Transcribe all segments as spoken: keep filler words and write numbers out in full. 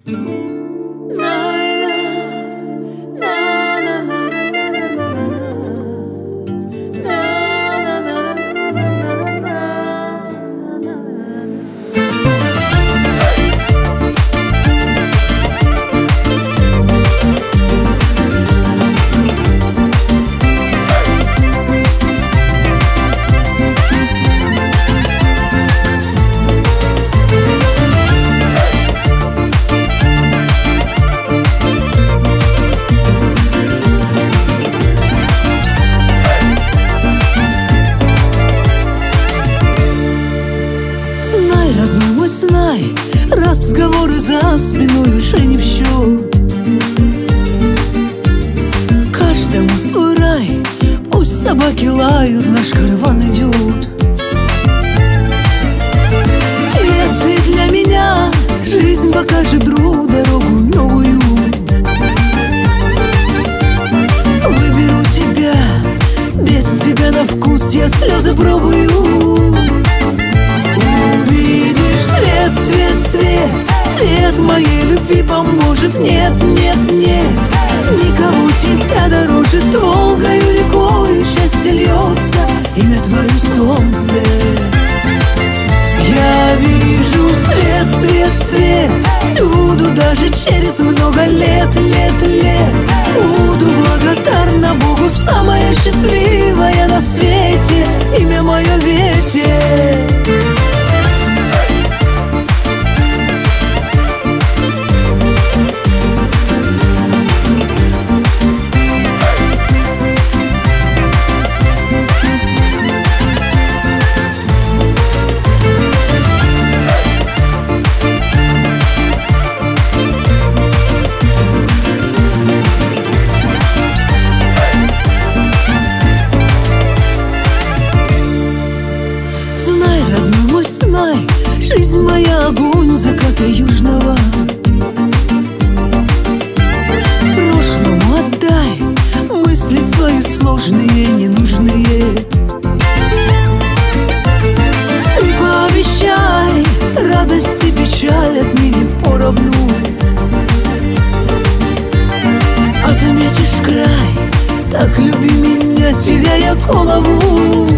Знай, разговоры за спиной уже не в счет. Каждому свой рай, пусть собаки лают, наш караван идет. Если для меня жизнь покажет другу дорогу новую, выберу тебя, без тебя на вкус я слезы пробую. Свет, свет, свет, свет моей любви поможет. Нет, нет, нет, никого тебя дороже. Долгою рекой счастье льется, имя твое солнце. Я вижу свет, свет, свет всюду, даже через много лет, лет, лет. Буду благодарна Богу, самая счастливая на свете, имя мое ветер. Жизнь моя огонь заката южного. Прошлому отдай мысли свои сложные, ненужные. Ты пообещай, радость и печаль отныне поровну. А заметишь край, так люби меня, теряя голову.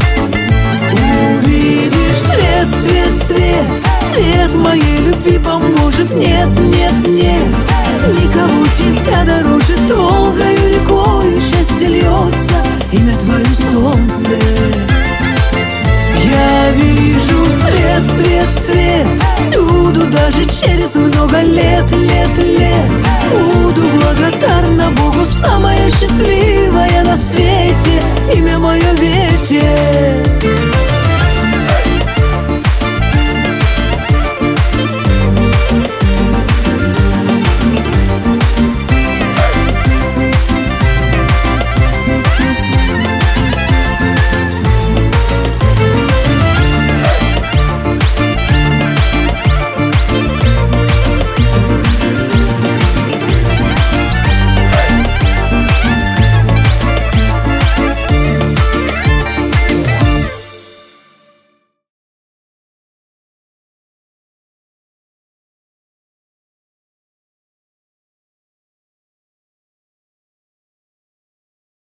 Увидишь свет, свет, свет, свет моей любви поможет. Нет, нет, нет, никого тебя дороже. Долгою рекой счастье льется, имя твое солнце. Я вижу свет, свет, свет всюду, даже через много лет, лет, лет. Буду благодарна Богу, самая счастливая на свете, имя мое ветер.